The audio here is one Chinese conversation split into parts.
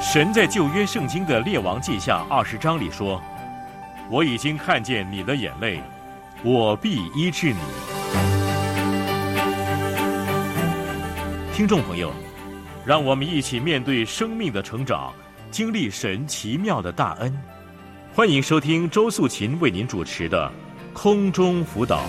神在旧约圣经的列王记下20章里说，我已经看见你的眼泪，我必医治你。听众朋友，让我们一起面对生命的成长，经历神奇妙的大恩。欢迎收听周素琴为您主持的空中辅导。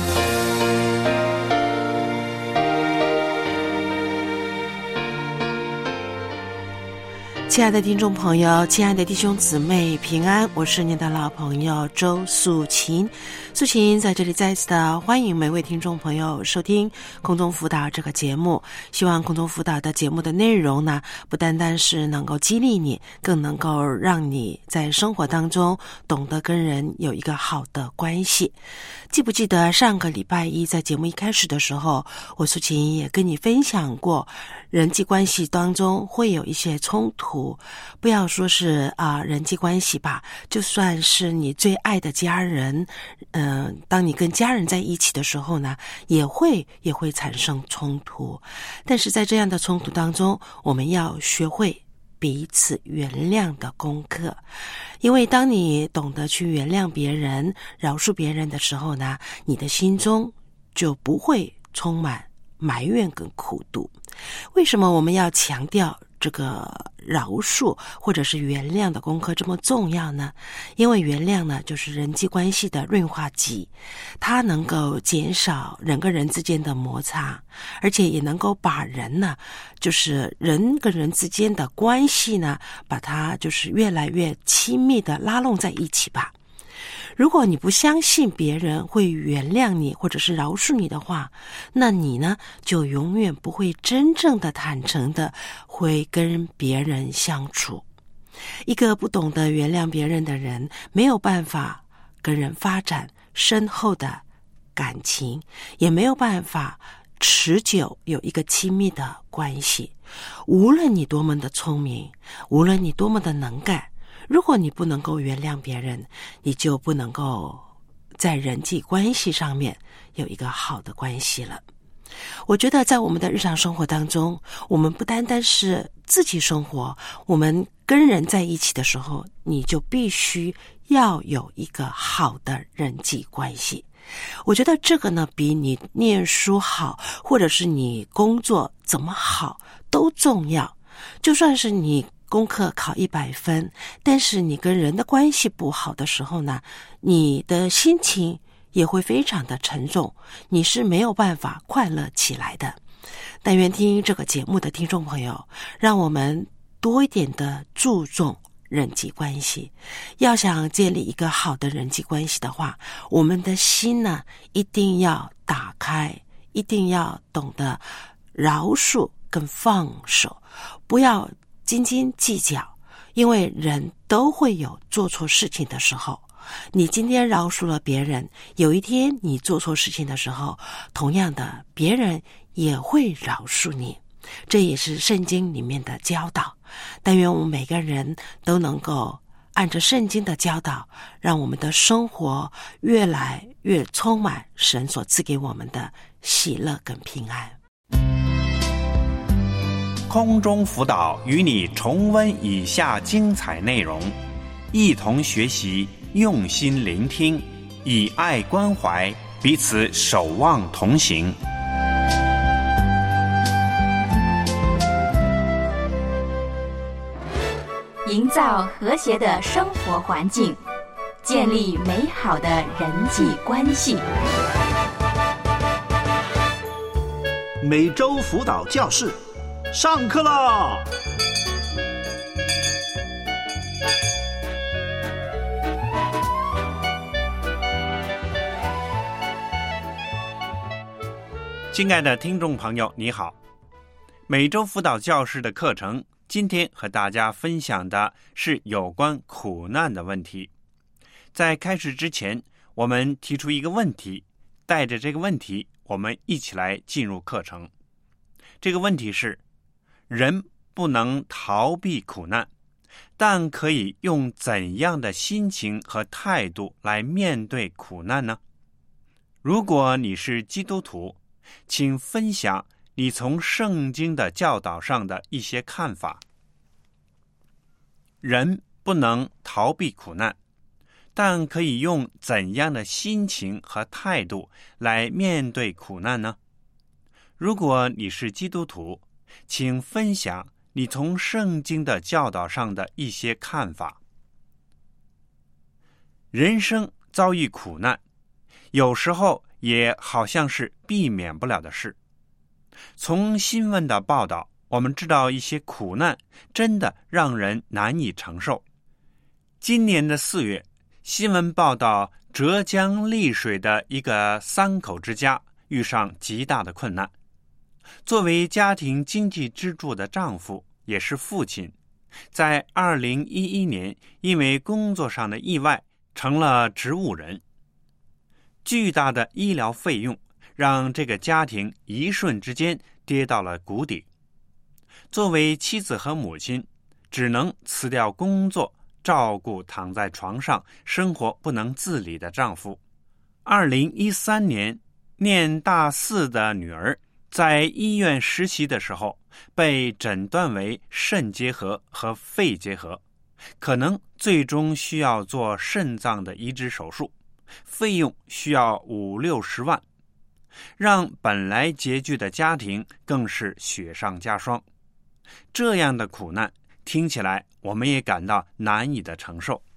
亲爱的听众朋友，亲爱的弟兄姊妹平安，我是您的老朋友周素琴。素琴在这里再次的欢迎每位听众朋友收听空中辅导这个节目。希望空中辅导的节目的内容呢，不单单是能够激励你，更能够让你在生活当中懂得跟人有一个好的关系。记不记得上个礼拜一在节目一开始的时候，我素琴也跟你分享过，人际关系当中会有一些冲突，不要说是人际关系吧，就算是你最爱的家人，当你跟家人在一起的时候呢，也会产生冲突。但是在这样的冲突当中，我们要学会彼此原谅的功课。因为当你懂得去原谅别人，饶恕别人的时候呢，你的心中就不会充满埋怨跟苦毒。为什么我们要强调这个饶恕或者是原谅的功课这么重要呢？因为原谅呢，就是人际关系的润滑剂，它能够减少人跟人之间的摩擦，而且也能够把人呢，就是人跟人之间的关系呢，把它就是越来越亲密的拉拢在一起吧。如果你不相信别人会原谅你或者是饶恕你的话，那你呢就永远不会真正的坦诚的会跟别人相处。一个不懂得原谅别人的人，没有办法跟人发展深厚的感情，也没有办法持久有一个亲密的关系。无论你多么的聪明，无论你多么的能干，如果你不能够原谅别人，你就不能够在人际关系上面有一个好的关系了。我觉得在我们的日常生活当中，我们不单单是自己生活，我们跟人在一起的时候，你就必须要有一个好的人际关系。我觉得这个呢，比你念书好，或者是你工作怎么好都重要。就算是你功课考100分，但是你跟人的关系不好的时候呢，你的心情也会非常的沉重，你是没有办法快乐起来的。但愿听这个节目的听众朋友，让我们多一点的注重人际关系。要想建立一个好的人际关系的话，我们的心呢，一定要打开，一定要懂得饶恕跟放手，不要斤斤计较，因为人都会有做错事情的时候。你今天饶恕了别人，有一天你做错事情的时候，同样的别人也会饶恕你。这也是圣经里面的教导。但愿我们每个人都能够按着圣经的教导，让我们的生活越来越充满神所赐给我们的喜乐跟平安。 空中辅导与你重温以下精彩内容，一同学习，用心聆听，以爱关怀，彼此守望同行。 营造和谐的生活环境，建立美好的人际关系。 每周辅导教室上课啦！ 亲爱的听众朋友，你好。每周辅导教室的课程，今天和大家分享的是有关苦难的问题。在开始之前，我们提出一个问题，带着这个问题，我们一起来进入课程。这个问题是：人不能逃避苦难，但可以用怎样的心情和态度来面对苦难呢？如果你是基督徒，请分享你从圣经的教导上的一些看法。 人不能逃避苦难，但可以用怎样的心情和态度来面对苦难呢？如果你是基督徒，请分享你从圣经的教导上的一些看法。人生遭遇苦难，有时候也好像是避免不了的事。从新闻的报道，我们知道一些苦难真的让人难以承受。今年的4月，新闻报道浙江丽水的一个3口之家遇上极大的困难。作为家庭经济支柱的丈夫，也是父亲，在2011年因为工作上的意外成了植物人。巨大的医疗费用让这个家庭一瞬之间跌到了谷底。作为妻子和母亲，只能辞掉工作，照顾躺在床上生活不能自理的丈夫。2013年，念大4的女儿在医院实习的时候被诊断为肾结核和肺结核，可能最终需要做肾脏的移植手术，费用需要50-60万，让本来拮据的家庭更是雪上加霜。这样的苦难听起来我们也感到难以的承受。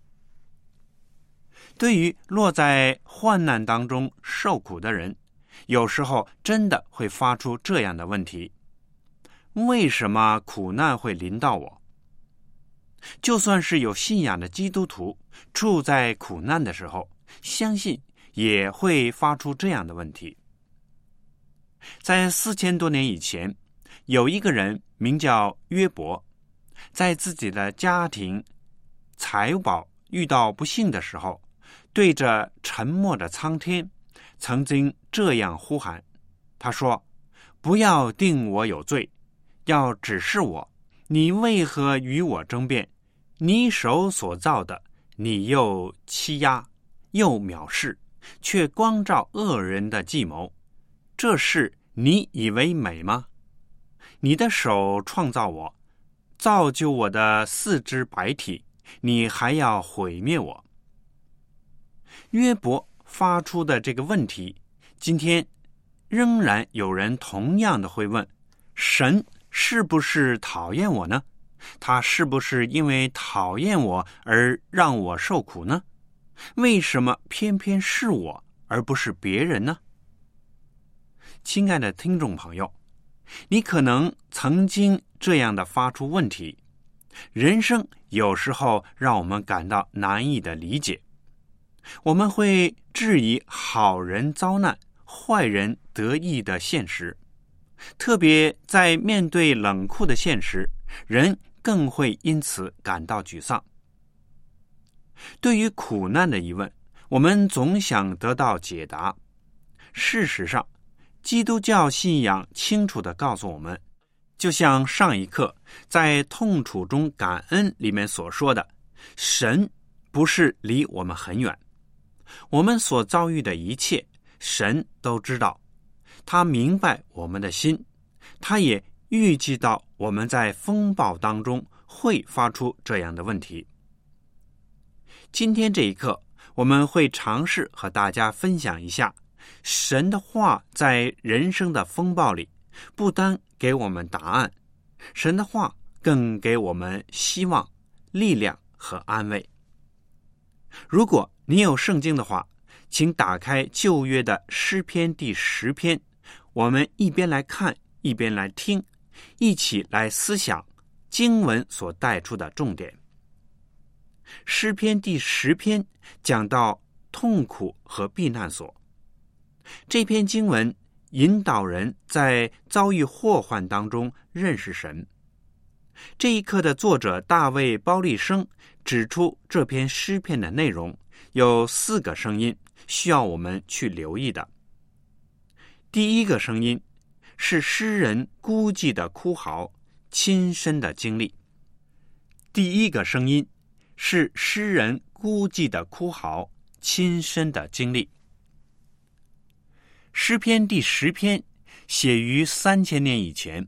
对于落在患难当中受苦的人，有时候真的会发出这样的问题：为什么苦难会临到我？就算是有信仰的基督徒，处在苦难的时候，相信也会发出这样的问题。在4000多年以前，有一个人名叫约伯，在自己的家庭财宝遇到不幸的时候，对着沉默的苍天曾经这样呼喊，他说：不要定我有罪，要指示我，你为何与我争辩？你手所造的，你又欺压又藐视，却光照恶人的计谋，这事你以为美吗？你的手创造我，造就我的4肢百体，你还要毁灭我。约伯发出的这个问题，今天仍然有人同样的会问：神是不是讨厌我呢？他是不是因为讨厌我而让我受苦呢？为什么偏偏是我而不是别人呢？亲爱的听众朋友，你可能曾经这样的发出问题。人生有时候让我们感到难以的理解，我们会质疑好人遭难，坏人得意的现实。特别在面对冷酷的现实，人更会因此感到沮丧。对于苦难的疑问，我们总想得到解答。事实上，基督教信仰清楚地告诉我们，就像上一课在痛楚中感恩里面所说的，神不是离我们很远，我们所遭遇的一切，神都知道，他明白我们的心，他也预计到我们在风暴当中会发出这样的问题。今天这一课，我们会尝试和大家分享一下神的话在人生的风暴里，不单给我们答案，神的话更给我们希望、力量和安慰。如果你有圣经的话，请打开旧约的诗篇第10篇，我们一边来看，一边来听，一起来思想经文所带出的重点。诗篇第10篇讲到痛苦和避难所。这篇经文引导人在遭遇祸患当中认识神。这一课的作者大卫·包利生指出，这篇诗篇的内容有4个声音需要我们去留意的。第一个声音是诗人孤寂的哭嚎，亲身的经历。第一个声音是诗人孤寂的哭嚎，亲身的经历。诗篇第10篇写于3000年以前，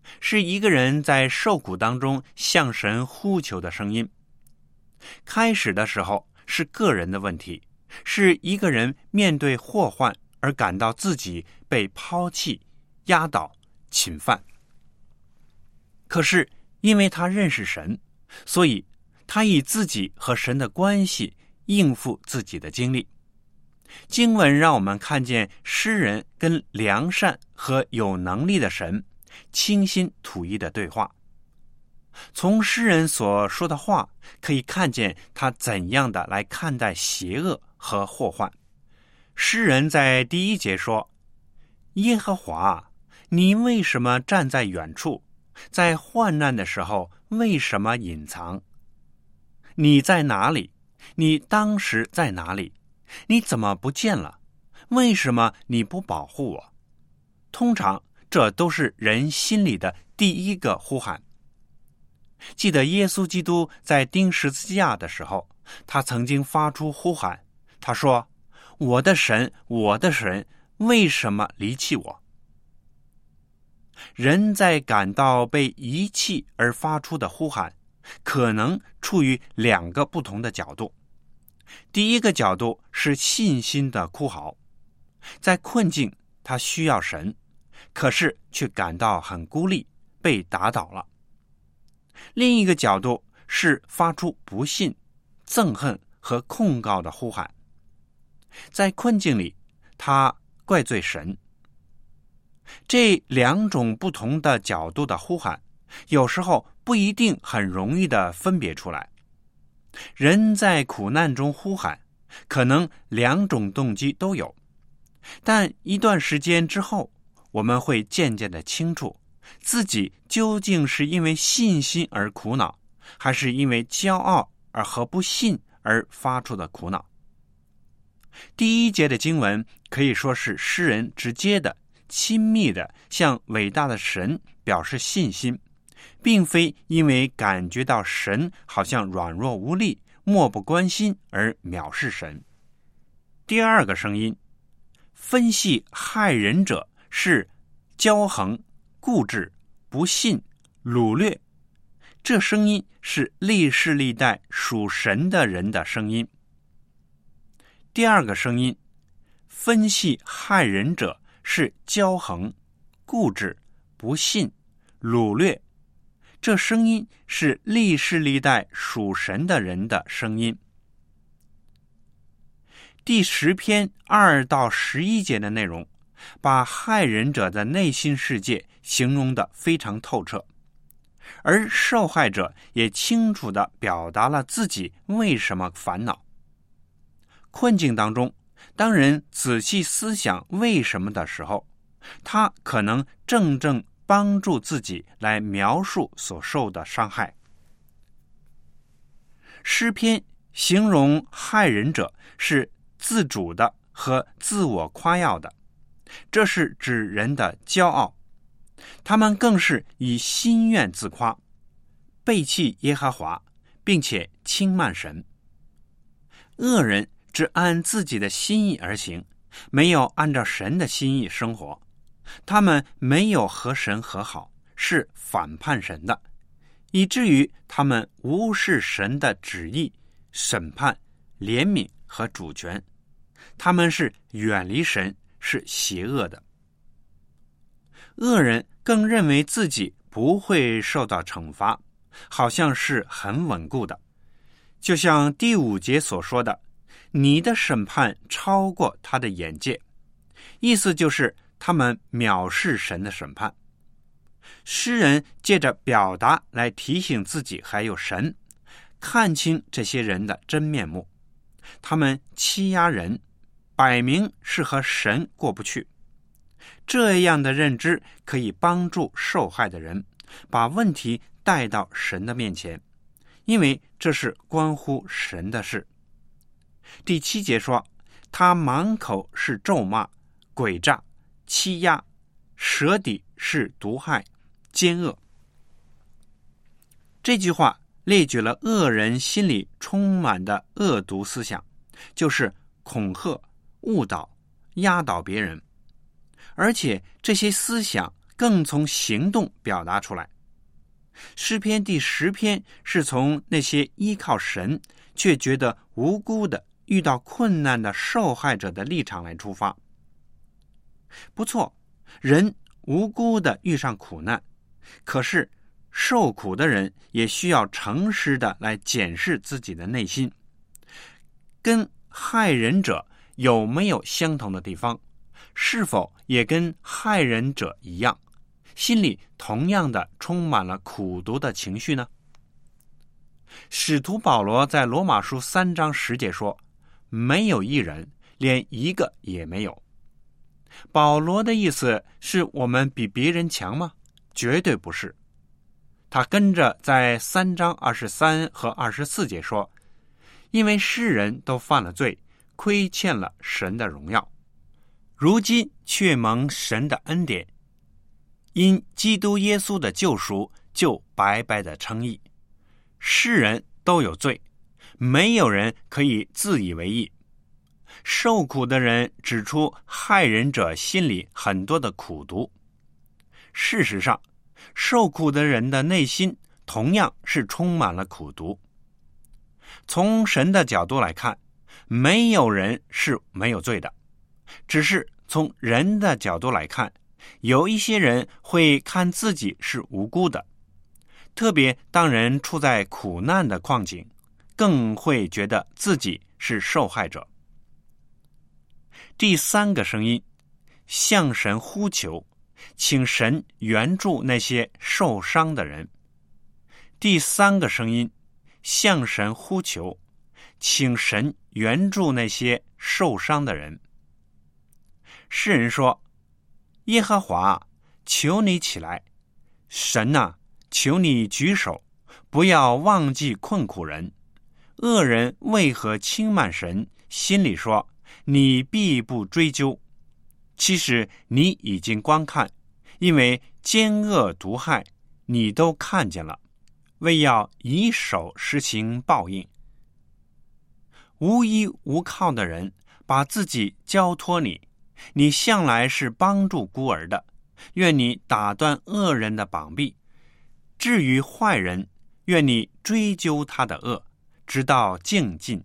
是一个人在受苦当中向神呼求的声音。开始的时候是个人的问题，是一个人面对祸患而感到自己被抛弃、压倒、侵犯。可是因为他认识神，所以他以自己和神的关系应付自己的经历。经文让我们看见诗人跟良善和有能力的神倾心吐意的对话。从诗人所说的话可以看见他怎样的来看待邪恶和祸患。诗人在第1节说：耶和华，你为什么站在远处？在患难的时候为什么隐藏？你在哪里？你当时在哪里？你怎么不见了？为什么你不保护我？通常这都是人心里的第一个呼喊。记得耶稣基督在钉十字架的时候，他曾经发出呼喊，他说：我的神，我的神，为什么离弃我？人在感到被遗弃而发出的呼喊，可能处于2个不同的角度。第一个角度是信心的哭嚎，在困境他需要神，可是却感到很孤立，被打倒了。另一个角度是发出不信、憎恨和控告的呼喊，在困境里他怪罪神。这2种不同的角度的呼喊，有时候不一定很容易的分别出来。人在苦难中呼喊，可能2种动机都有，但一段时间之后，我们会渐渐的清楚，自己究竟是因为信心而苦恼，还是因为骄傲而和不信而发出的苦恼。第1节的经文可以说是诗人直接的、亲密的向伟大的神表示信心，并非因为感觉到神好像软弱无力、漠不关心而藐视神。第2个声音，分析害人者是骄横、固执、不信、掳掠。这声音是历世历代属神的人的声音。第2个声音，分析害人者是骄横、固执、不信、掳掠。这声音是历世历代属神的人的声音。第10篇2到11节的内容，把害人者的内心世界形容得非常透彻，而受害者也清楚地表达了自己为什么烦恼。困境当中，当人仔细思想为什么的时候，他可能正帮助自己来描述所受的伤害。诗篇形容害人者是自主的和自我夸耀的，这是指人的骄傲，他们更是以心愿自夸，背弃耶和华，并且轻慢神。恶人只按自己的心意而行，没有按照神的心意生活，他们没有和神和好，是反叛神的，以至于他们无视神的旨意、审判、怜悯和主权，他们是远离神，是邪恶的。恶人更认为自己不会受到惩罚，好像是很稳固的，就像第5节所说的，你的审判超过他的眼界，意思就是他们藐视神的审判。诗人借着表达来提醒自己还有神，看清这些人的真面目。他们欺压人，摆明是和神过不去。这样的认知可以帮助受害的人把问题带到神的面前，因为这是关乎神的事。第7节说，他满口是咒骂、诡诈、欺压，舌底是毒害、奸恶。这句话列举了恶人心里充满的恶毒思想，就是恐吓、误导、压倒别人，而且这些思想更从行动表达出来。诗篇第10篇是从那些依靠神却觉得无辜的、遇到困难的受害者的立场来出发。不错，人无辜的遇上苦难，可是受苦的人也需要诚实的来检视自己的内心，跟害人者有没有相同的地方，是否也跟害人者一样，心里同样的充满了苦毒的情绪呢？使徒保罗在罗马书3章10节说，没有一人，连一个也没有。保罗的意思是我们比别人强吗？绝对不是。他跟着在3章23和24节说，因为世人都犯了罪，亏欠了神的荣耀，如今却蒙神的恩典，因基督耶稣的救赎，就白白的称义。世人都有罪，没有人可以自以为义。受苦的人指出害人者心里很多的苦毒。事实上，受苦的人的内心同样是充满了苦毒。从神的角度来看，没有人是没有罪的，只是从人的角度来看，有一些人会看自己是无辜的，特别当人处在苦难的况境，更会觉得自己是受害者。第3个声音，向神呼求，请神援助那些受伤的人。第3个声音，向神呼求，请神援助那些受伤的人。诗人说，耶和华，求你起来，神啊，求你举手，不要忘记困苦人。恶人为何轻慢神，心里说，你必不追究。其实你已经观看，因为奸恶毒害你都看见了，为要以手施行报应。无依无靠的人把自己交托你，你向来是帮助孤儿的，愿你打断恶人的膀臂。至于坏人，愿你追究他的恶，直到尽尽。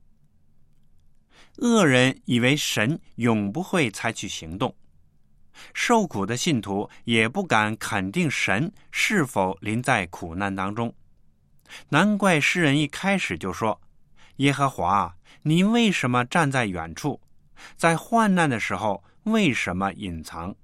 恶人以为神永不会采取行动，受苦的信徒也不敢肯定神是否临在苦难当中。难怪诗人一开始就说，耶和华，你为什么站在远处？在患难的时候，为什么隐藏？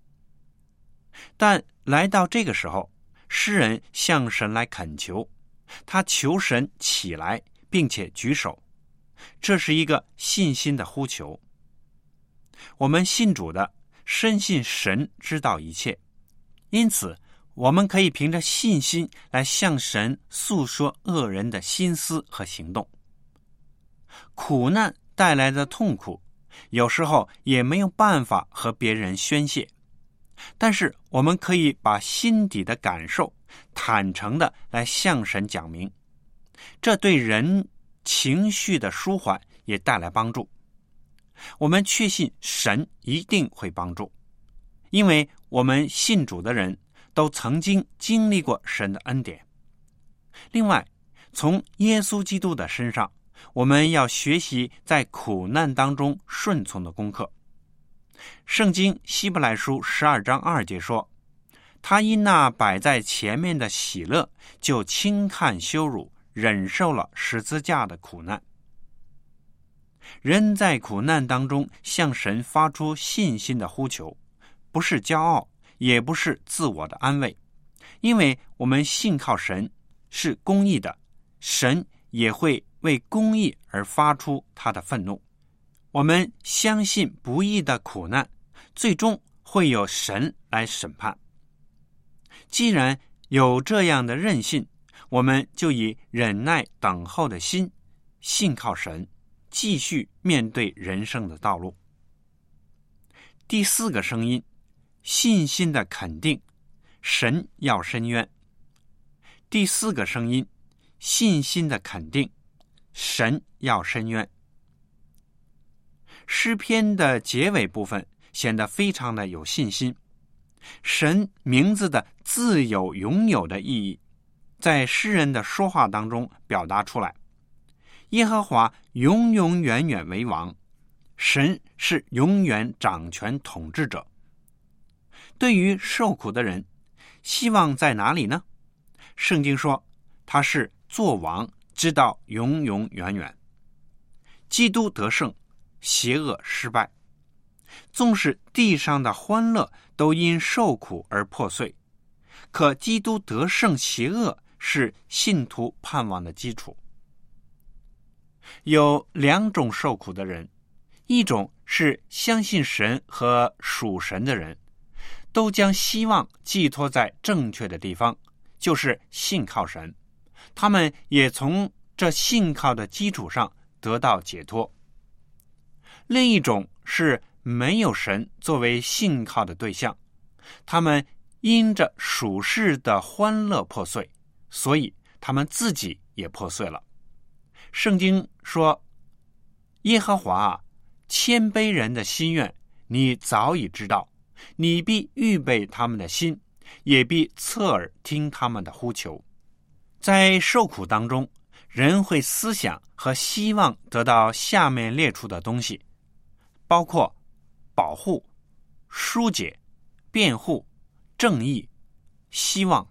但来到这个时候，诗人向神来恳求，他求神起来，并且举手。这是一个信心的呼求。我们信主的深信神知道一切，因此我们可以凭着信心来向神诉说恶人的心思和行动。苦难带来的痛苦，有时候也没有办法和别人宣泄，但是我们可以把心底的感受坦诚的来向神讲明，这对人情绪的舒缓也带来帮助。我们确信神一定会帮助，因为我们信主的人都曾经经历过神的恩典。另外，从耶稣基督的身上，我们要学习在苦难当中顺从的功课。圣经希伯来书12章2节说，他因那摆在前面的喜乐，就轻看羞辱，忍受了十字架的苦难。人在苦难当中向神发出信心的呼求，不是骄傲，也不是自我的安慰，因为我们信靠神是公义的，神也会为公义而发出他的愤怒。我们相信不义的苦难最终会有神来审判。既然有这样的韧性，我们就以忍耐等候的心，信靠神，继续面对人生的道路。第4个声音，信心的肯定，神要伸冤。第4个声音，信心的肯定，神要伸冤。诗篇的结尾部分显得非常的有信心。 神名字的自有永有的意义在诗人的说话当中表达出来。耶和华永永远远为王，神是永远掌权统治者。对于受苦的人，希望在哪里呢？圣经说他是做王直到永永远远。基督得胜，邪恶失败。纵使地上的欢乐都因受苦而破碎，可基督得胜邪恶是信徒盼望的基础。有两种受苦的人，一种是相信神和属神的人，都将希望寄托在正确的地方，就是信靠神，他们也从这信靠的基础上得到解脱。另一种是没有神作为信靠的对象，他们因着属世的欢乐破碎，所以他们自己也破碎了。圣经说，耶和华啊，谦卑人的心愿你早已知道，你必预备他们的心，也必侧耳听他们的呼求。在受苦当中，人会思想和希望得到下面列出的东西，包括保护、疏解、辩护、正义、希望。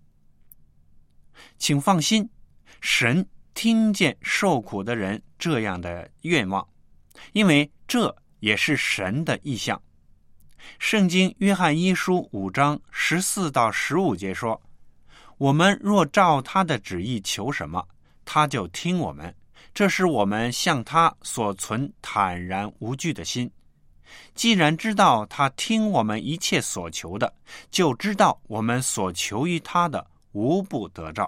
请放心，神听见受苦的人这样的愿望，因为这也是神的意向。圣经约翰一书5章14到15节说，我们若照他的旨意求什么，他就听我们，这是我们向他所存坦然无惧的心。既然知道他听我们一切所求的，就知道我们所求于他的无不得着。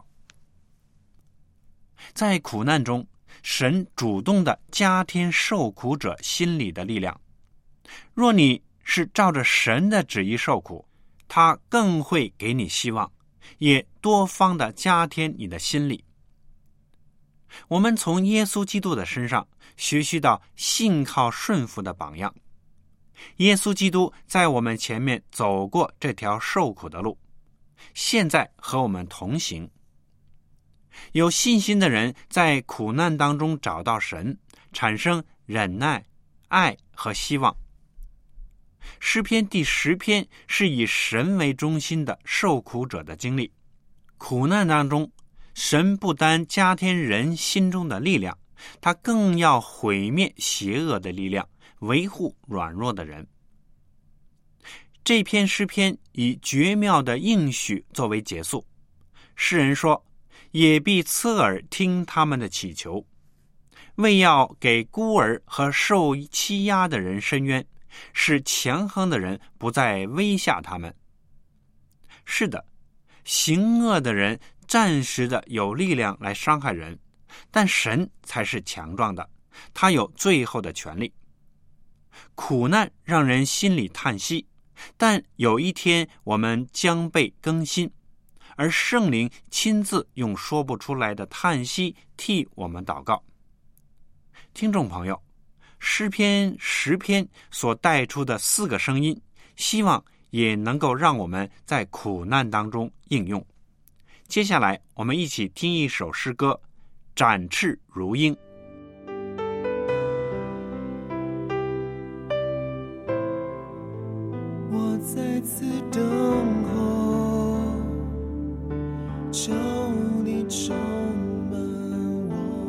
在苦难中，神主动地加添受苦者心里的力量。若你是照着神的旨意受苦，他更会给你希望，也多方地加添你的心里。我们从耶稣基督的身上学习到信靠顺服的榜样。耶稣基督在我们前面走过这条受苦的路，现在和我们同行。有信心的人在苦难当中找到神，产生忍耐、爱和希望。诗篇第10篇是以神为中心的受苦者的经历。苦难当中，神不单加添人心中的力量，他更要毁灭邪恶的力量，维护软弱的人。这篇诗篇以绝妙的应许作为结束。诗人说，也必侧耳听他们的祈求，为要给孤儿和受欺压的人伸冤，使强横的人不再威吓他们。是的，行恶的人暂时的有力量来伤害人，但神才是强壮的，他有最后的权利。苦难让人心里叹息，但有一天我们将被更新，而圣灵亲自用说不出来的叹息替我们祷告。听众朋友，诗篇10篇所带出的4个声音，希望也能够让我们在苦难当中应用。接下来我们一起听一首诗歌，展翅如鹰。 我在此等候，求你充满我。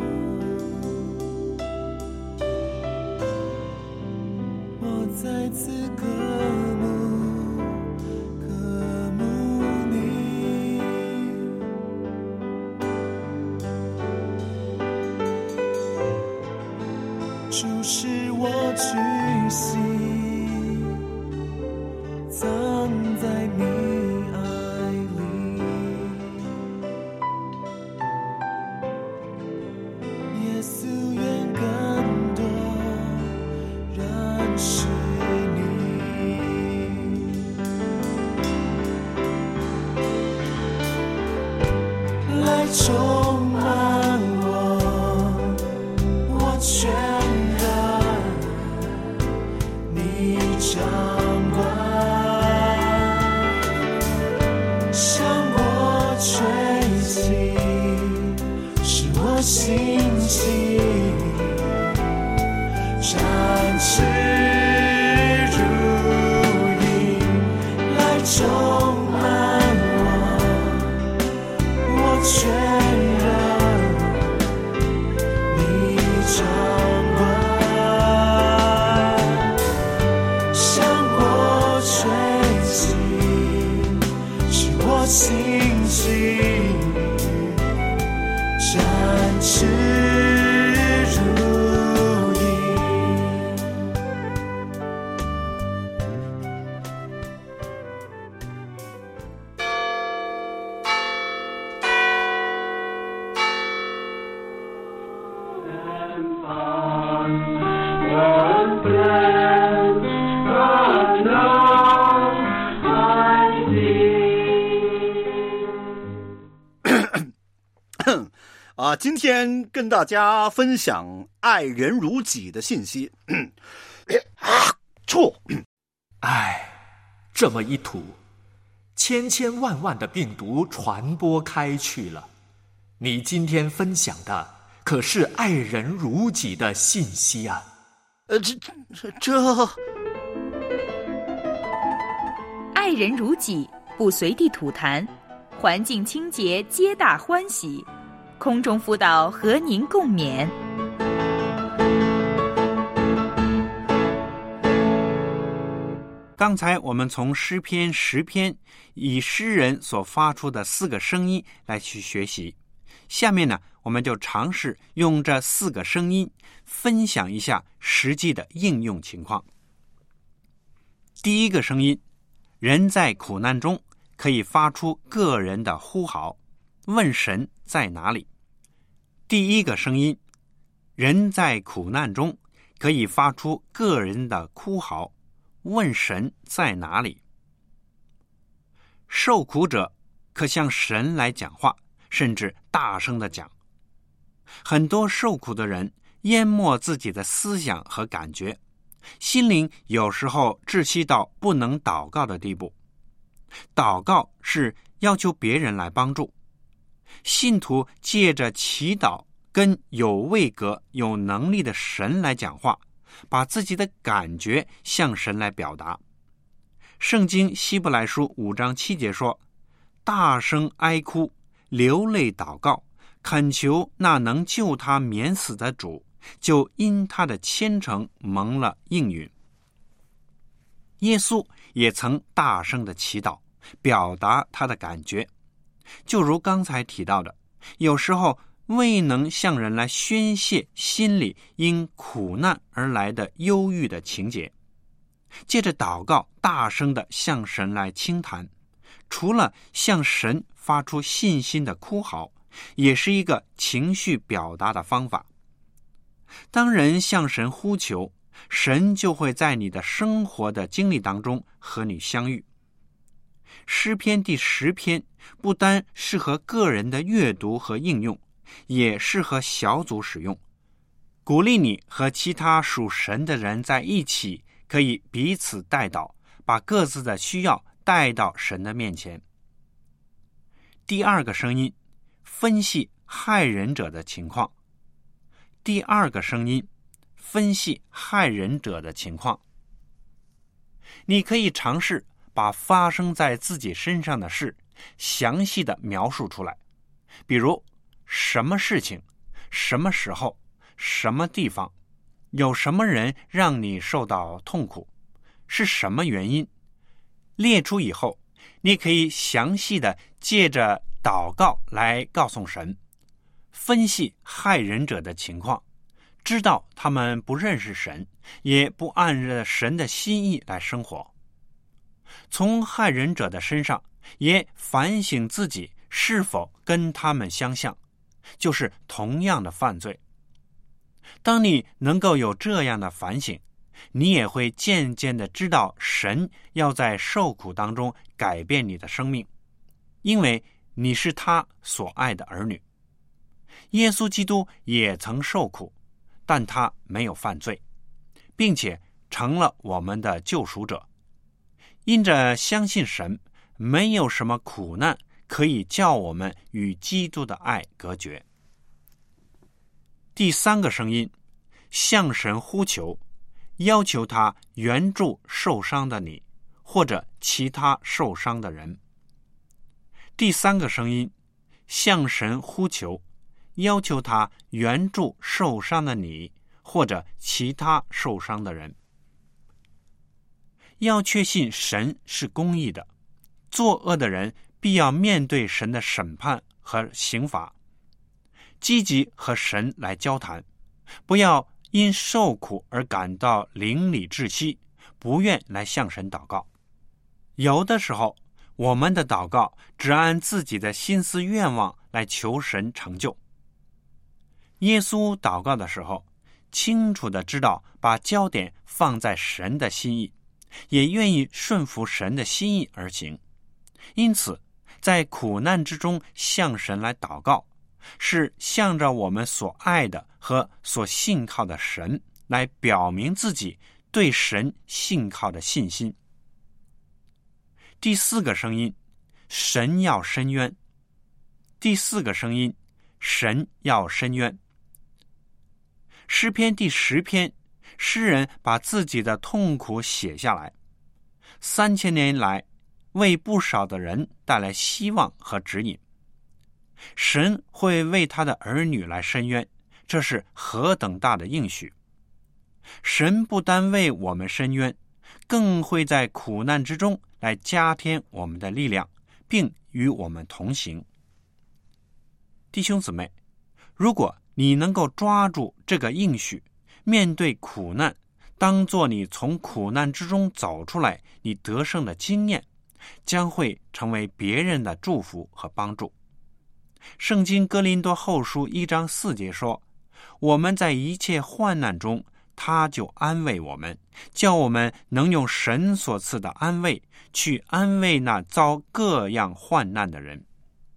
我在此渴慕你，主使我居心藏在你爱里，耶稣愿更多认识你，来充满我全然，你掌管。 的信息，展翅如鹰来充满我全然你掌管，向我吹气，是我信心。展翅如鹰。 今天跟大家分享爱人如己的信息。 这么一吐，千千万万的病毒传播开去了。你今天分享的可是爱人如己的信息啊！ 爱人如己，不随地吐痰，环境清洁，皆大欢喜。空中辅导和您共勉。 刚才我们从诗篇10篇以诗人所发出的4个声音来去学习，下面呢，我们就尝试用这4个声音分享一下实际的应用情况。第一个声音，人在苦难中可以发出个人的呼号，问神在哪里。第一个声音，人在苦难中可以发出个人的哭嚎，问神在哪里。受苦者可向神来讲话，甚至大声地讲。很多受苦的人淹没自己的思想和感觉，心灵有时候窒息到不能祷告的地步。祷告是要求别人来帮助，信徒借着祈祷跟有位格有能力的神来讲话，把自己的感觉向神来表达。圣经希伯来书5章7节说，大声哀哭，流泪祷告，恳求那能救他免死的主，就因他的虔诚蒙了应允。耶稣也曾大声的祈祷，表达他的感觉，就如刚才提到的，有时候未能向人来宣泄心里因苦难而来的忧郁的情节，借着祷告大声地向神来倾谈，除了向神发出信心的哭嚎，也是一个情绪表达的方法。当人向神呼求，神就会在你的生活的经历当中和你相遇。诗篇第10篇不单适合个人的阅读和应用，也适合小组使用，鼓励你和其他属神的人在一起，可以彼此代祷，把各自的需要带到神的面前。第二个声音，分析害人者的情况。第二个声音，分析害人者的情况。你可以尝试把发生在自己身上的事详细的描述出来，比如什么事情、什么时候、什么地方，有什么人让你受到痛苦，是什么原因。列出以后，你可以详细的借着祷告来告诉神，分析害人者的情况，知道他们不认识神，也不按着神的心意来生活。从害人者的身上也反省自己是否跟他们相像，就是同样的犯罪。当你能够有这样的反省，你也会渐渐地知道神要在受苦当中改变你的生命，因为你是他所爱的儿女。耶稣基督也曾受苦，但他没有犯罪，并且成了我们的救赎者。因着相信神，没有什么苦难可以叫我们与基督的爱隔绝。 第三个声音，向神呼求，要求他援助受伤的你或者其他受伤的人。第三个声音，向神呼求，要求他援助受伤的你或者其他受伤的人。要确信神是公义的，作恶的人必要面对神的审判和刑罚。积极和神来交谈，不要因受苦而感到邻里窒息，不愿来向神祷告。有的时候，我们的祷告只按自己的心思愿望来求神成就。耶稣祷告的时候，清楚地知道把焦点放在神的心意，也愿意顺服神的心意而行。因此，在苦难之中向神来祷告，是向着我们所爱的和所信靠的神来表明自己对神信靠的信心。第四个声音，神要伸冤。第四个声音，神要伸冤。诗篇第10篇，诗人把自己的痛苦写下来，3000年来为不少的人带来希望和指引。神会为他的儿女来伸冤，这是何等大的应许。神不单为我们伸冤，更会在苦难之中来加添我们的力量，并与我们同行。弟兄姊妹，如果你能够抓住这个应许，面对苦难，当作你从苦难之中走出来你得胜的经验，将会成为别人的祝福和帮助。圣经哥林多后书1章4节说，我们在一切患难中，他就安慰我们，叫我们能用神所赐的安慰去安慰那遭各样患难的人。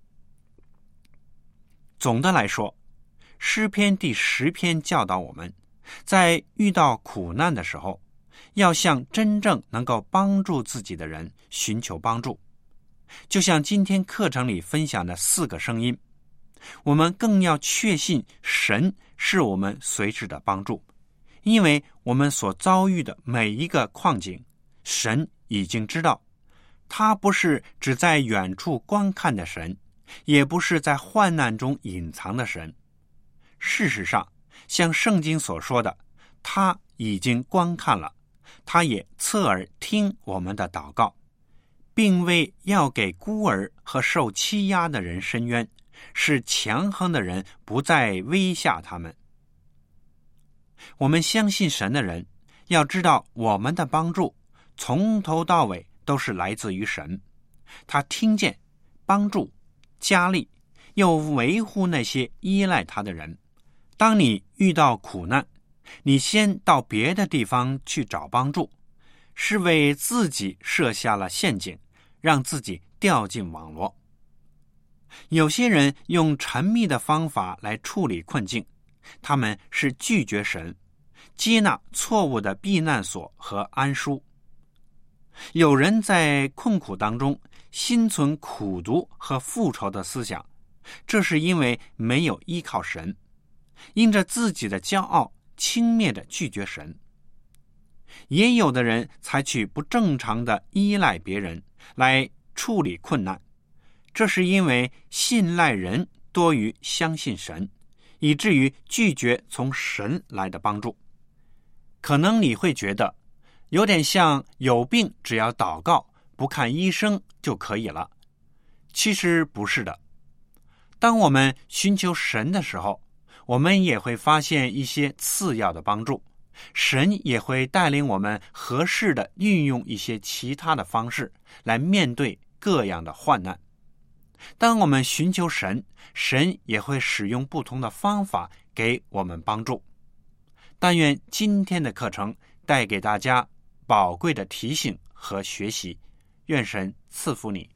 总的来说，诗篇第10篇教导我们，在遇到苦难的时候，要向真正能够帮助自己的人寻求帮助。就像今天课程里分享的4个声音，我们更要确信神是我们随时的帮助，因为我们所遭遇的每一个况境，神已经知道。他不是只在远处观看的神，也不是在患难中隐藏的神。事实上，像圣经所说的，他已经观看了，他也侧耳听我们的祷告，并为要给孤儿和受欺压的人伸冤，使强横的人不再威吓他们。我们相信神的人，要知道我们的帮助从头到尾都是来自于神。他听见、帮助、加力，又维护那些依赖他的人。当你遇到苦难，你先到别的地方去找帮助，是为自己设下了陷阱，让自己掉进网络。有些人用沉迷的方法来处理困境，他们是拒绝神，接纳错误的避难所和安舒。有人在困苦当中心存苦毒和复仇的思想，这是因为没有依靠神，因着自己的骄傲轻蔑地拒绝神。也有的人采取不正常的依赖别人来处理困难，这是因为信赖人多于相信神，以至于拒绝从神来的帮助。可能你会觉得有点像有病只要祷告，不看医生就可以了。其实不是的。当我们寻求神的时候，我们也会发现一些次要的帮助，神也会带领我们合适的运用一些其他的方式来面对各样的患难。当我们寻求神，神也会使用不同的方法给我们帮助。但愿今天的课程带给大家宝贵的提醒和学习，愿神赐福你。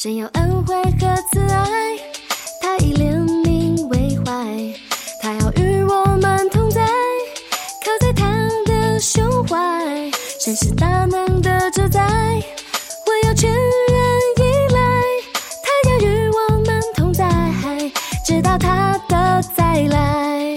神有恩惠和慈爱，他以怜悯为怀，他要与我们同在，靠在他的胸怀。神是大能的主宰，我要全然依赖，他要与我们同在，直到他的再来。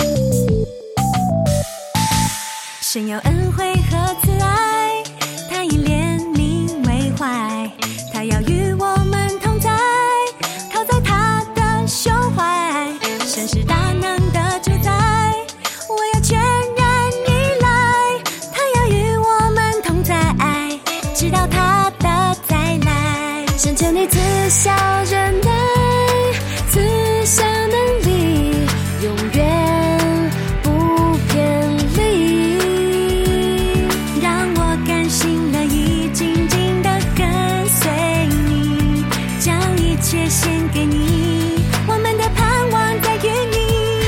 神有恩惠和慈爱，他以怜悯为怀，他要与我们同在，靠在他的胸怀。神是大能的主宰，我要全然依赖，他要与我们同在，直到他的再来。神求你赐下忍耐，赐下能力，永远不偏离，让我甘心乐意紧紧地跟随你，将一切献给你，我们的盼望在于你。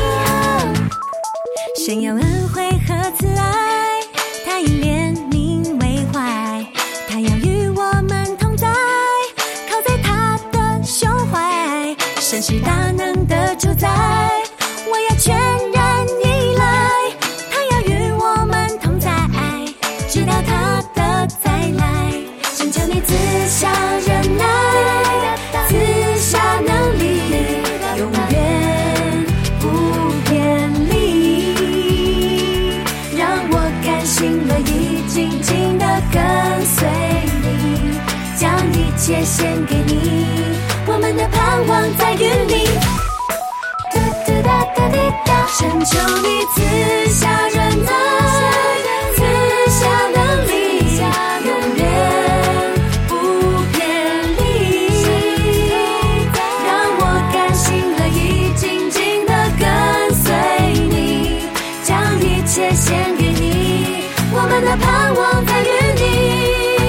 神有恩惠和慈爱，他以怜悯为怀，他要与我们同在，靠在他的胸怀。神是大能的主宰，我要全然依赖，他要与我们同在，直到他的再来。神求你赐下忍耐，赐下能力，永远不偏离，让我甘心乐意紧紧地跟随你，将一切献给你，我们的盼望在于你。神求你赐下忍耐，赐下能力，永远不偏离，让我甘心乐意紧紧地跟随你，将一切献给你，我们的盼望在于你。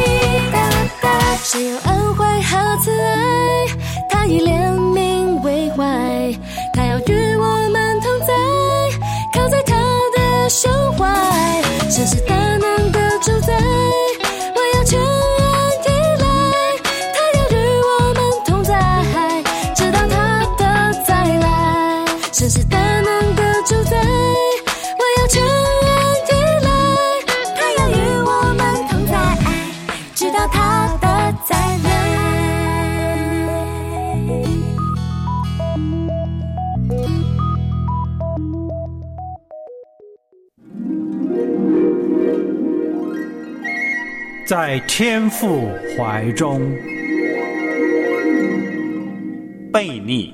神有恩惠和慈爱，他以怜悯为怀，他要与我们同在，靠在他的胸怀。神是大能的主宰，我要全然依赖，他要与我们同在，直到他的再来。神是大能的主宰，我要全然依赖，他要与我们同在，直到他的再来。 在天父怀中。 悖逆。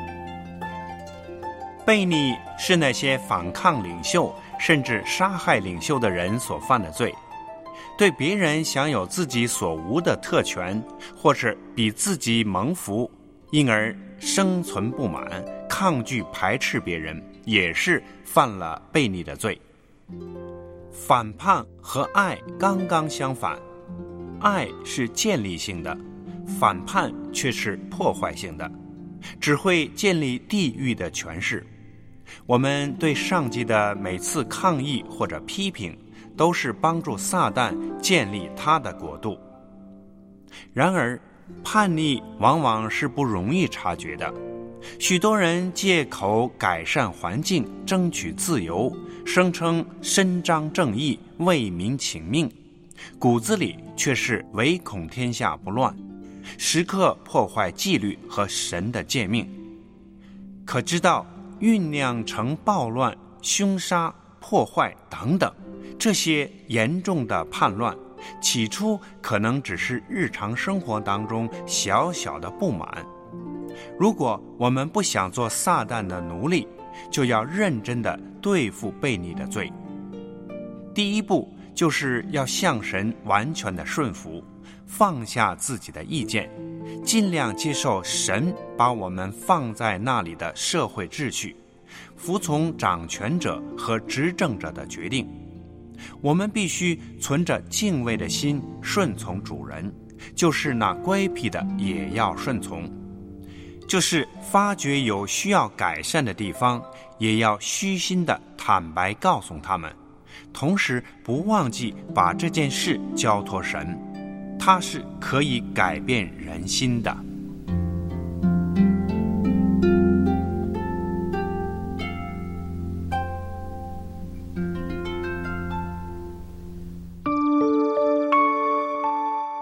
悖逆是那些反抗领袖甚至杀害领袖的人所犯的罪，对别人享有自己所无的特权，或是比自己蒙福，因而生存不满，抗拒排斥别人，也是犯了悖逆的罪。反叛和爱刚刚相反，爱是建立性的，反叛却是破坏性的，只会建立地狱的权势。我们对上级的每次抗议或者批评，都是帮助撒旦建立他的国度。然而，叛逆往往是不容易察觉的。许多人借口改善环境、争取自由，声称伸张正义、为民请命，骨子里却是唯恐天下不乱，时刻破坏纪律和神的诫命。可知道酝酿成暴乱、凶杀、破坏等等这些严重的叛乱，起初可能只是日常生活当中小小的不满。如果我们不想做撒旦的奴隶，就要认真地对付悖逆的罪。第一步就是要向神完全的顺服，放下自己的意见，尽量接受神把我们放在那里的社会秩序，服从掌权者和执政者的决定。我们必须存着敬畏的心顺从主人，就是那乖僻的也要顺从，就是发觉有需要改善的地方，也要虚心的坦白告诉他们，同时不忘记把这件事交托神，他是可以改变人心的。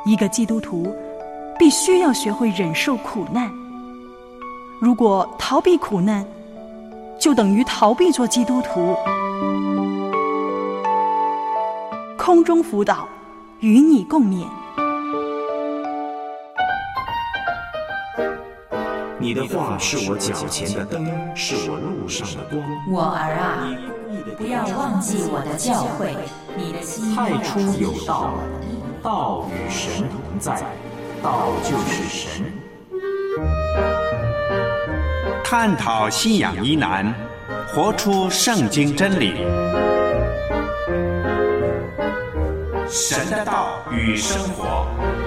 一个基督徒必须要学会忍受苦难。如果逃避苦难，就等于逃避做基督徒。空中辅导，与你共勉。 你的话是我脚前的灯，是我路上的光。 我儿啊，不要忘记我的教诲，你的心太初有道，道与神同在，道就是神。 探讨信仰疑难，活出圣经真理。神的道与生活。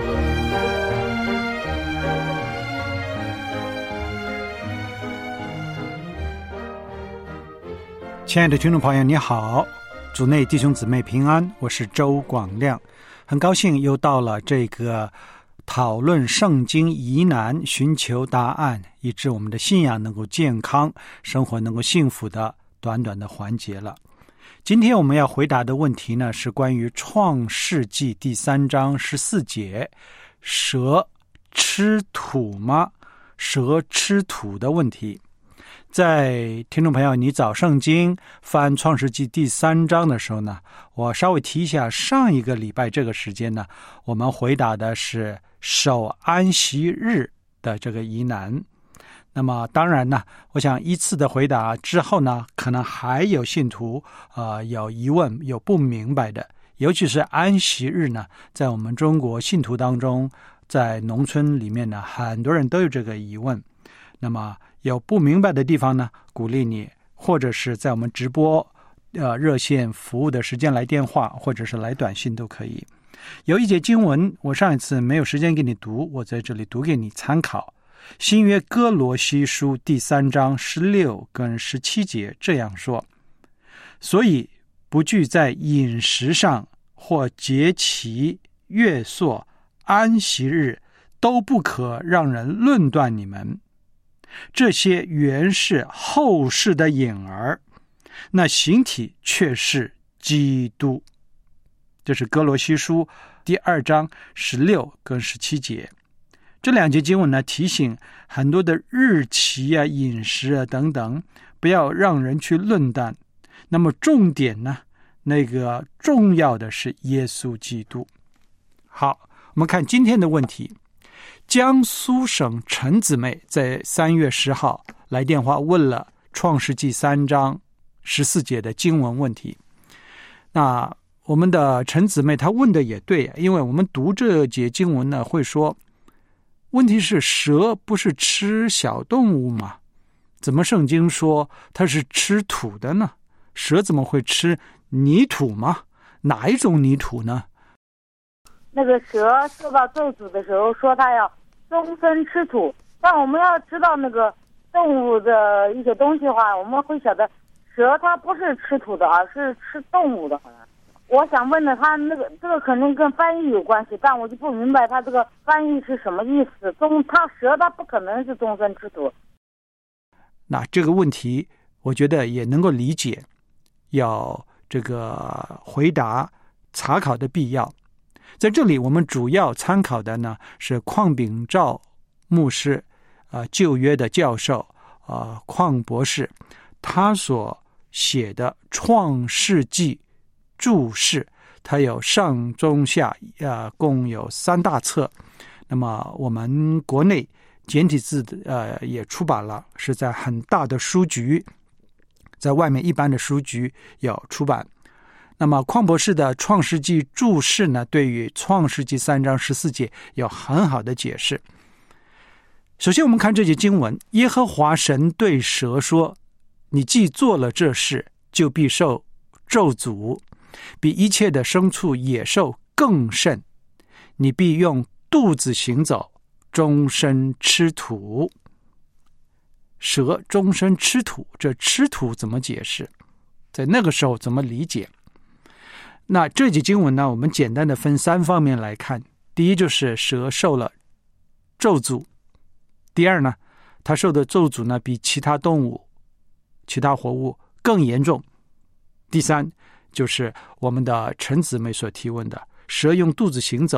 亲爱的听众朋友，你好，主内弟兄姊妹平安，我是周广亮，很高兴又到了这个讨论圣经疑难，寻求答案，以致我们的信仰能够健康，生活能够幸福的短短的环节了。今天我们要回答的问题呢，是关于创世纪第3章14节，蛇吃土吗？蛇吃土的问题。在听众朋友你找圣经翻创世纪第3章的时候呢，我稍微提一下，上一个礼拜这个时间呢，我们回答的是守安息日的这个疑难。那么当然呢，我想依次的回答之后呢，可能还有信徒有疑问，有不明白的，尤其是安息日呢，在我们中国信徒当中，在农村里面呢，很多人都有这个疑问。那么有不明白的地方呢，鼓励你或者是在我们直播热线服务的时间来电话，或者是来短信都可以。有一节经文我上一次没有时间给你读，我在这里读给你参考。新约哥罗西书第3章16跟17节这样说：所以不惧在饮食上或节期、月朔、安息日，都不可让人论断你们。这些原是后世的影儿，那形体却是基督。这是哥罗西书第2章16跟17节。这两节经文呢，提醒很多的日期啊、饮食啊等等，不要让人去论断。那么重点呢，那个重要的是耶稣基督。好，我们看今天的问题。江苏省陈姊妹在3月10号来电话问了创世纪3章14节的经文问题。那我们的陈姊妹她问的也对，因为我们读这节经文呢，会说问题是蛇不是吃小动物吗？怎么圣经说它是吃土的呢？蛇怎么会吃泥土吗？哪一种泥土呢？ 那个蛇受到咒诅的时候说它要终身吃土，但我们要知道那个动物的一些东西的话，我们会晓得蛇它不是吃土的，而是吃动物的。好像我想问的它这个可能跟翻译有关系，但我就不明白它这个翻译是什么意思。蛇它不可能是终身吃土。 那这个问题我觉得也能够理解，要这个回答查考的必要。在这里我们主要参考的呢是邝炳照牧师旧约的教授邝博士，他所写的创世纪注释，它有上中下共有3大册。那么我们国内简体字也出版了，是在很大的书局，在外面一般的书局有出版。那么邝博士的创世纪注释呢，对于创世纪3章14节有很好的解释。首先我们看这节经文，耶和华神对蛇说，你既做了这事，就必受咒诅，比一切的牲畜野兽更甚，你必用肚子行走，终身吃土。蛇终身吃土，这吃土怎么解释？在那个时候怎么理解？那这节经文呢，我们简单的分3方面来看。第一就是蛇受了咒诅，第二呢，它受的咒诅呢比其他动物、其他活物更严重。第三就是我们的陈姊妹所提问的，蛇用肚子行走，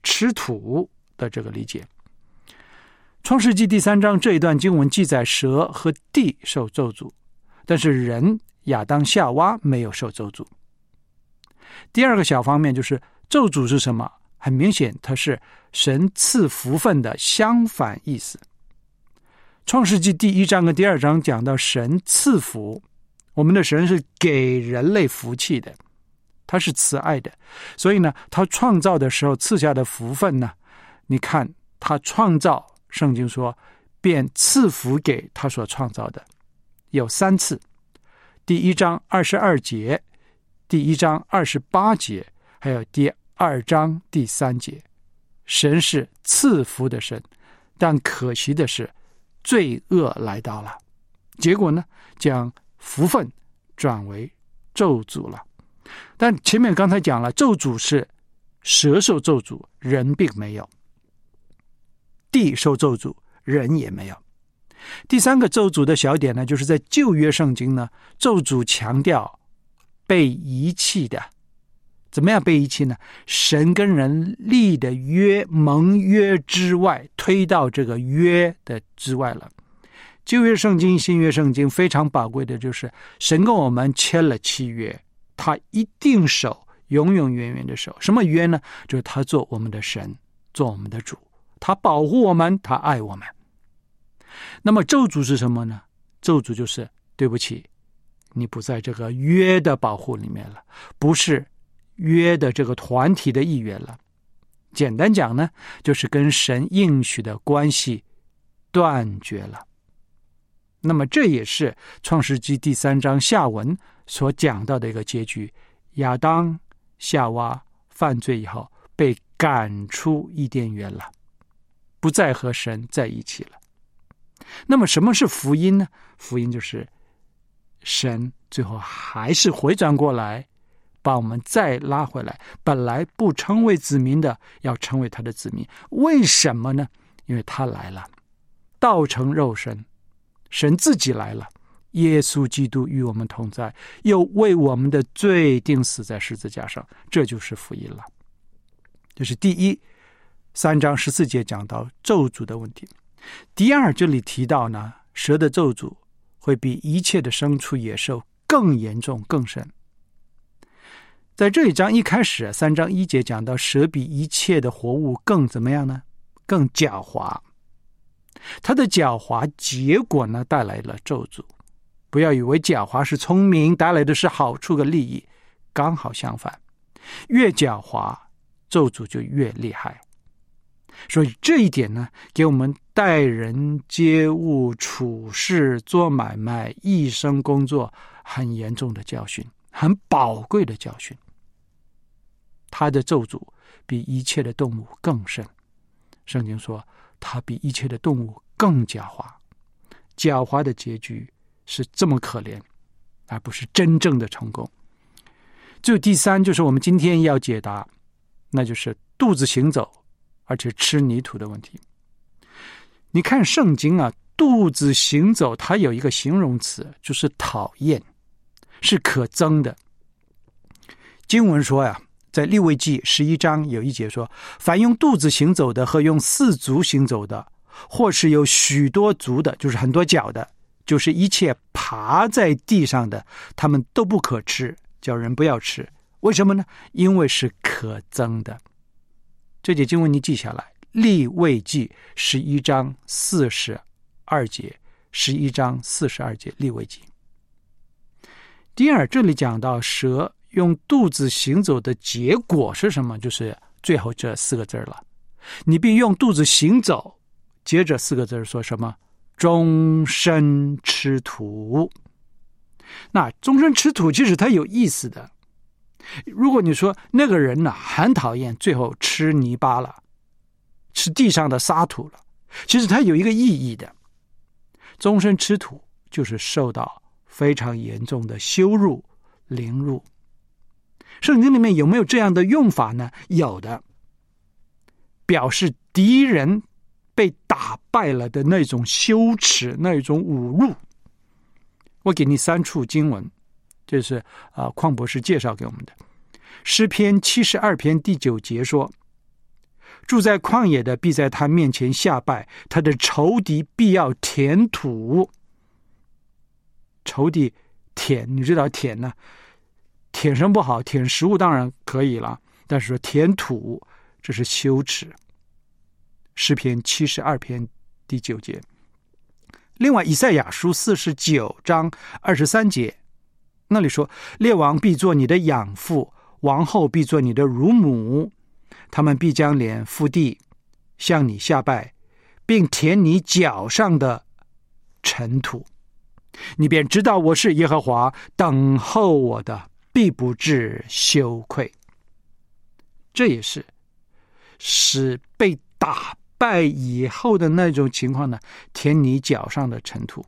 吃土的这个理解。创世纪第3章这一段经文记载蛇和地受咒诅，但是人亚当夏娃没有受咒诅。第二个小方面就是咒诅是什么？很明显它是神赐福分的相反意思。创世纪第1章跟第2章讲到神赐福，我们的神是给人类福气的，他是慈爱的，所以呢他创造的时候赐下的福分呢，你看他创造，圣经说便赐福给他所创造的，有3次，第1章22节，第1章28节，还有第2章第3节。神是赐福的神，但可惜的是罪恶来到了，结果呢将福分转为咒诅了。但前面刚才讲了，咒诅是蛇受咒诅，人并没有；地受咒诅，人也没有。第3个咒诅的小点呢，就是在旧约圣经呢，咒诅强调被遗弃的。怎么样被遗弃呢？神跟人立的约，盟约之外，推到这个约的之外了。旧约圣经、新约圣经非常宝贵的就是神跟我们签了契约，他一定守，永永远远的守。什么约呢？就是他做我们的神，做我们的主，他保护我们，他爱我们。那么咒诅是什么呢？咒诅就是对不起，你不在这个约的保护里面了，不是约的这个团体的一员了。简单讲呢，就是跟神应许的关系断绝了。那么这也是创世纪第3章下文所讲到的一个结局。亚当夏娃犯罪以后被赶出伊甸园了，不再和神在一起了。那么什么是福音呢？福音就是神最后还是回转过来把我们再拉回来，本来不称为子民的要成为他的子民。为什么呢？因为他来了，道成肉身，神自己来了，耶稣基督与我们同在，又为我们的罪定死在十字架上，这就是福音了。这是第1 3章14节讲到咒诅的问题。第2这里提到呢，蛇的咒诅会比一切的牲畜野兽更严重更深。在这一章一开始3章1节讲到蛇比一切的活物更怎么样呢？更狡猾。它的狡猾结果呢，带来了咒诅。不要以为狡猾是聪明，带来的是好处和利益，刚好相反，越狡猾咒诅就越厉害。所以这一点呢，给我们待人接物、处事、做买卖、一生工作很严重的教训，很宝贵的教训。他的咒诅比一切的动物更甚，圣经说他比一切的动物更狡猾，狡猾的结局是这么可怜，而不是真正的成功。只有第3就是我们今天要解答，那就是肚子行走而且吃泥土的问题。你看圣经啊，肚子行走它有一个形容词，就是讨厌，是可憎的。经文说呀，在利未记11章有一节说，凡用肚子行走的和用4足行走的，或是有许多足的，就是很多脚的，就是一切爬在地上的，他们都不可吃，叫人不要吃。为什么呢？因为是可憎的。这节经文你记下来，利未记11章42节，11章42节利未记。第2，这里讲到蛇用肚子行走的结果是什么？就是最后这4个字了。你必用肚子行走，接着4个字说什么？终身吃土。那终身吃土其实它有意思的。如果你说那个人呢很讨厌，最后吃泥巴了，吃地上的沙土了，其实它有一个意义的。终身吃土就是受到非常严重的羞辱凌辱。圣经里面有没有这样的用法呢？有的，表示敌人被打败了的那种羞耻，那种侮辱。我给你3处经文，这是邝博士介绍给我们的。诗篇72篇第9节说， 住在旷野的必在他面前下拜，他的仇敌必要舔土。仇敌舔，你知道舔呢？舔什么不好？舔食物当然可以了，但是说舔土，这是羞耻。诗篇72篇第9节。另外，以赛亚书49章23节，那里说：列王必做你的养父，王后必做你的乳母，他们必将脸伏地，向你下拜，并舔你脚上的尘土。你便知道我是耶和华，等候我的必不致羞愧。这也是使被打败以后的那种情况呢，舔你脚上的尘土。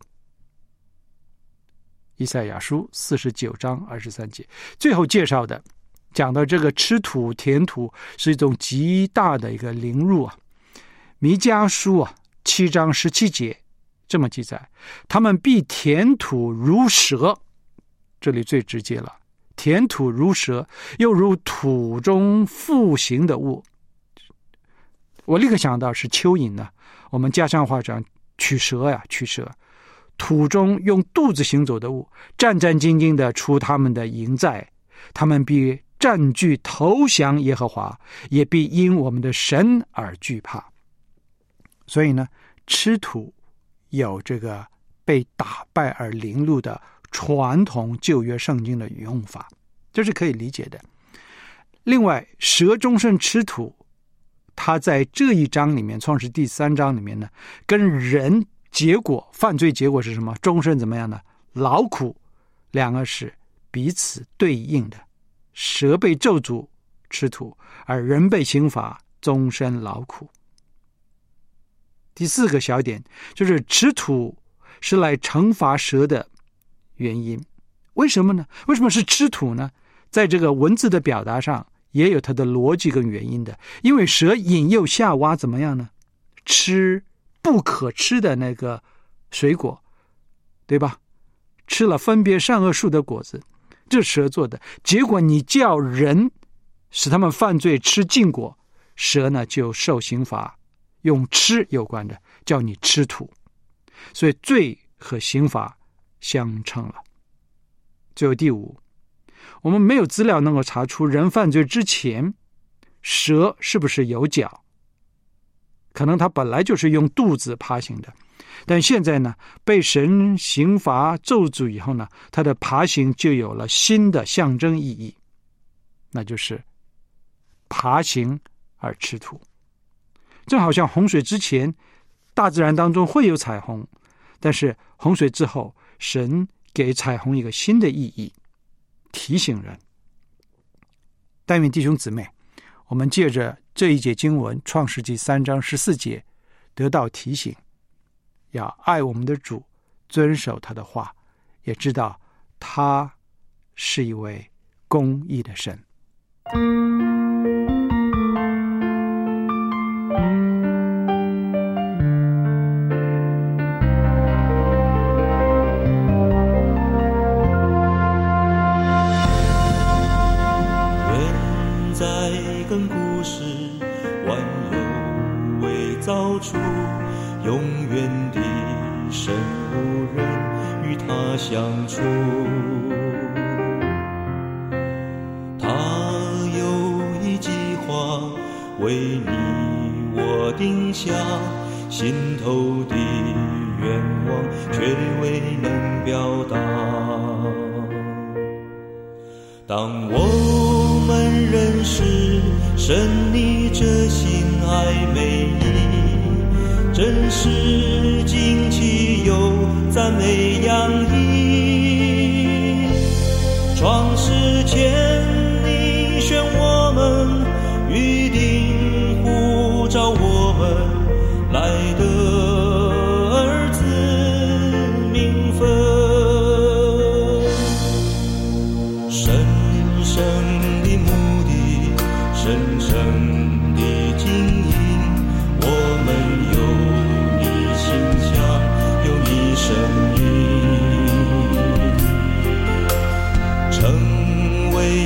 以赛亚书49章23节。最后介绍的讲到这个吃土舔土是一种极大的一个凌辱啊。弥迦书7章17节这么记载：他们必舔土如蛇，这里最直接了，舔土如蛇，又如土中复行的物。我立刻想到是蚯蚓呢，我们家乡话讲取蛇呀，取蛇。土中用肚子行走的物，战战兢兢地出他们的营寨，他们必占据投降耶和华，也必因我们的神而惧怕。所以呢，吃土有这个被打败而凌辱的传统旧约圣经的用法，这是可以理解的。另外，蛇终身吃土，它在这一章里面，创世第3章里面呢，跟人结果犯罪结果是什么？终身怎么样呢？劳苦，两个是彼此对应的。蛇被咒诅吃土，而人被刑罚终身劳苦。第4个小点就是吃土是来惩罚蛇的原因。为什么呢？为什么是吃土呢？在这个文字的表达上也有它的逻辑跟原因的。因为蛇引诱夏娃怎么样呢？吃不可吃的那个水果，对吧？吃了分别善恶树的果子，这蛇做的。结果你叫人使他们犯罪吃禁果，蛇呢就受刑罚，用吃有关的，叫你吃土。所以罪和刑罚相称了。最后第5，我们没有资料能够查出人犯罪之前蛇是不是有脚，可能它本来就是用肚子爬行的，但现在呢，被神刑罚咒诅以后呢，它的爬行就有了新的象征意义，那就是爬行而吃土。正好像洪水之前，大自然当中会有彩虹，但是洪水之后，神给彩虹一个新的意义，提醒人。但愿弟兄姊妹，我们借着这一节经文，创世纪3章14节，得到提醒，要爱我们的主，遵守他的话，也知道他是一位公义的神。 永远的神无人与他相处，他有一计划为你我定下，心头的愿望却未能表达。当我们认识神你这心爱美意，真实惊奇又赞美洋溢，创世前你选我们，预定呼召我们来的儿子名分，神圣的目的，神圣的经营，我们有你形象，有你生命，成为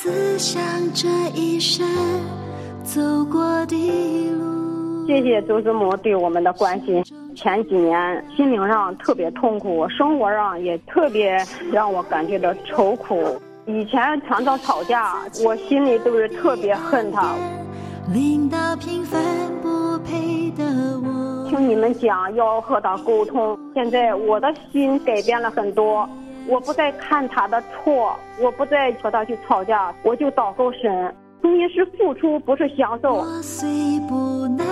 思想这一生走过的路。 谢谢周师母对我们的关心。前几年心灵上特别痛苦，生活上也特别让我感觉到愁苦。以前常常吵架，我心里都是特别恨他。 领导平凡不配的我， 听你们讲要和他沟通，现在我的心改变了很多，我不再看他的错，我不再和他去吵架，我就祷告神。婚姻是付出，不是享受。 我虽不能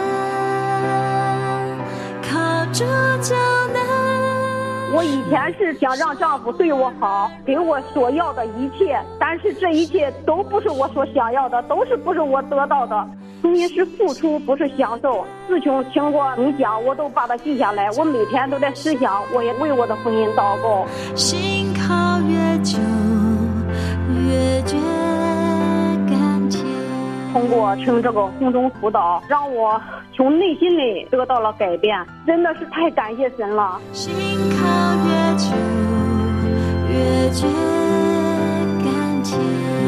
靠主就能。 我以前是想让丈夫对我好，给我所要的一切，但是这一切都不是我所想要的，都是不是我得到的。婚姻是付出，不是享受。自从听过你讲，我都把它记下来，我每天都在思想，我也为我的婚姻祷告。 心靠越久越觉感情。 通过听这个空中辅导，让我从内心里得到了改变，真的是太感谢神了。 心靠越久越觉感情。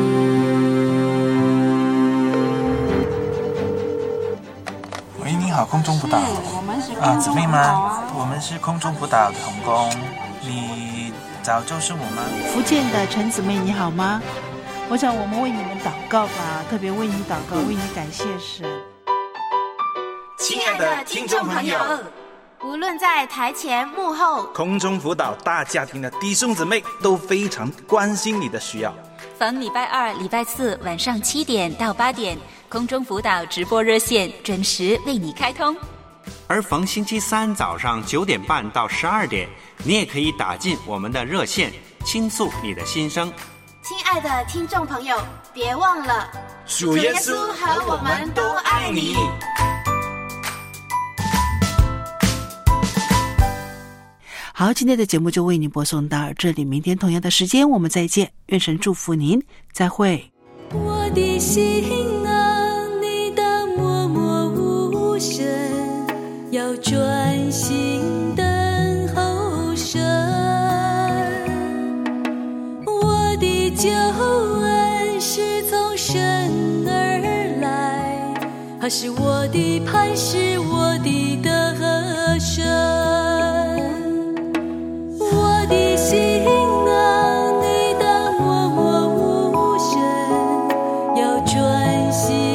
喂，你好，空中辅导。 我们是空中姊妹吗？我们是空中辅导同工，你找周师母吗？ 福建的陈姊妹你好吗？我想我们为你们祷告吧，特别为你祷告，为你感谢神。 亲爱的听众朋友，无论在台前幕后， 空中辅导大家庭的弟兄姊妹都非常关心你的需要。 逢礼拜二、礼拜四晚上7点到8点，空中辅导直播热线准时为你开通。 而逢星期三早上9点半到12点，你也可以打进我们的热线，倾诉你的心声。 亲爱的听众朋友，别忘了， 主耶稣和我们都爱你。 好，今天的节目就为您播送到这里，明天同样的时间我们再见，愿神祝福您，再会。 我的心啊，你当默默无声，要专心等候神。我的救恩是从神而来，他是我的磐石，我的得胜。我的心啊，你当默默无声，要专心